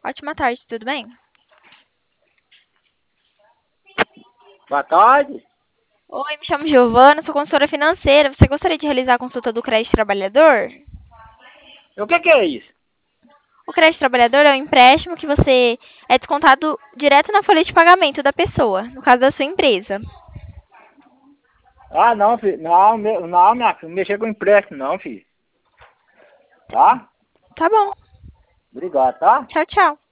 Ótima tarde, tudo bem? Boa tarde. Oi, me chamo Giovana, sou consultora financeira. Você gostaria de realizar a consulta do crédito trabalhador? E o que é isso? O crédito trabalhador é um empréstimo que você é descontado direto na folha de pagamento da pessoa, no caso da sua empresa. Ah, não, filho. Não, não, minha filha, não mexer com empréstimo, não, filho. Tá? Tá bom. Obrigado, tá? Tchau, tchau.